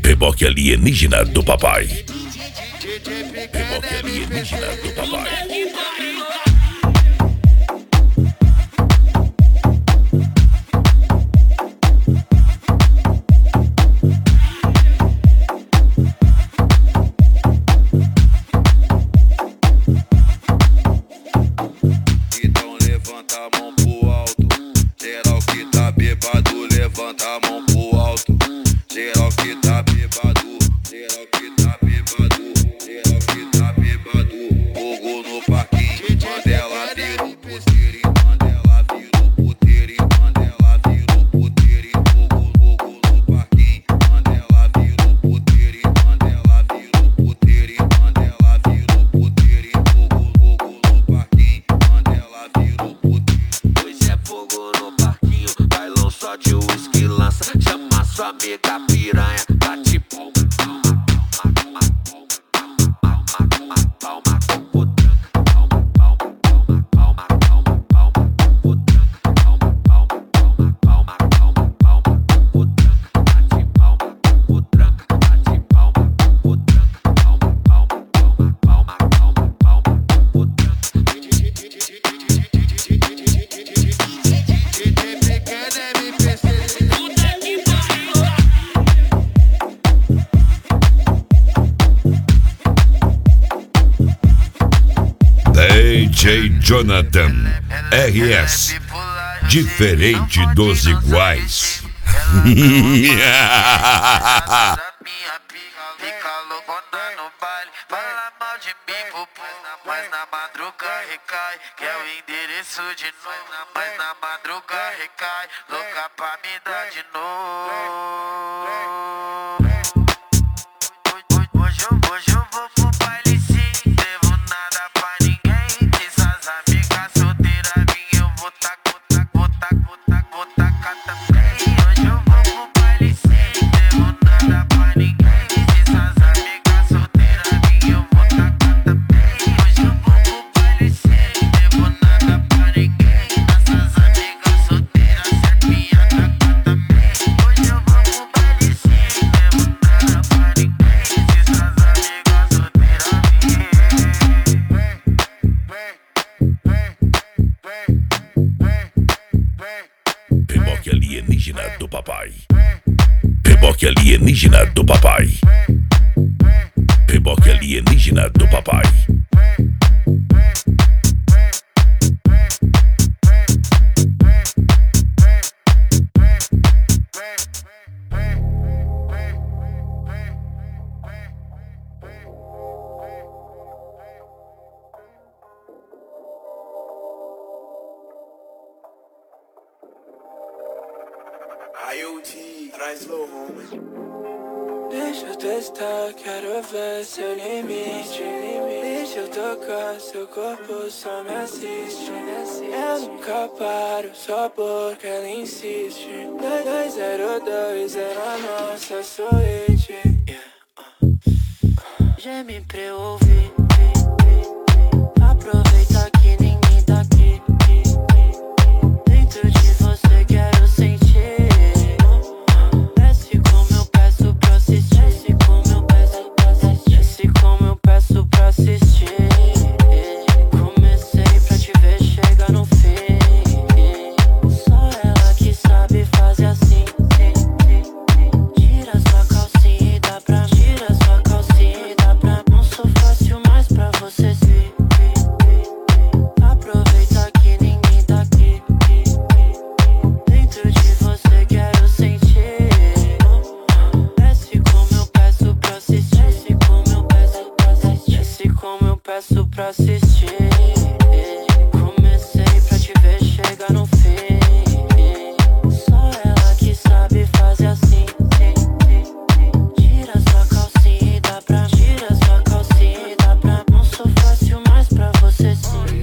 Reboque alienígena do papai. Reboque alienígena do papai. Então levanta a mão pro alto. Geral que tá bêbado, levanta a mão pro alto. Geral que tá bêbado, geral que tá bêbado, geral que tá bêbado. Fogo no parquinho, Mandela vira o puteiro, Mandela vira o puteiro, Mandela vira o puteiro. Fogo no parquinho, Mandela vira o puteiro, Mandela vira o puteiro, Mandela vira o puteiro. Fogo no parquinho, Mandela vira o puteiro. Hoje é fogo no parquinho, bailão só de uísque lança. Chama sua amiga piranha, bate palma, palma, palma, palma, palma, palma, palma, palma, palma, palma, palma, palma, palma, palma, palma, palma, bate palma, potranca, bate palma, potranca, palma, palma, palma, palma, palma, potranca. DJ Jonathan RS, diferente dos iguais. Minha pica, fica loucona no baile. Fala mal de mim, pupu, mas na madruga recai. Quer o endereço de novo, mas na madruga recai. Louca pra me dar de novo. Hoje eu vou pro baile sim. Devo nada pra ninguém. Essas amigas solteiras minhas eu vou tacar também. Hoje eu vou pro baile sim. Devo nada pra ninguém. Essas amigas solteiras minhas eu vou tacar também. Hoje eu vou pro baile sim. Devo nada pra ninguém. Essas amigas solteiras certo minha tacar também. Hoje eu vou pro baile sim. Devo nada pra ninguém. Essas amigas solteiras minhas. Reboque alienígena do papai. Reboque alienígena do papai. Reboque alienígena do papai. IoT, traz slow home. Deixa eu testar, quero ver seu limite. Deixa eu tocar, seu corpo só me assiste. Eu nunca paro, só porque ela insiste. 202 é a nossa suíte. Geme pra eu ouvir. Aproveita que ninguém tá aqui. Dentro de você quero sentir. Desce como eu peço pra assistir. Desce como eu peço pra assistir. Desce como eu peço pra assistir. Comecei pra te ver, chega no fim. Só ela que sabe fazer assim. Tira sua calcinha e dá pra. Tira sua calcinha e dá pra. Não sou fácil mais pra você se. Aproveita que ninguém tá aqui. Dentro de você quero sentir. Desce como eu peço pra assistir. Desce como eu peço pra assistir. Desce como eu peço pra assistir. Comecei pra te ver, chega no fim. Só ela que sabe fazer assim. Tira sua calcinha e dá pra. Tira sua calcinha e dá pra. Não sou fácil mais pra você sim.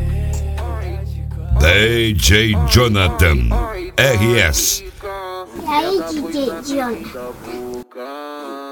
DJ Jonathan RS. E aí, DJ Jonathan?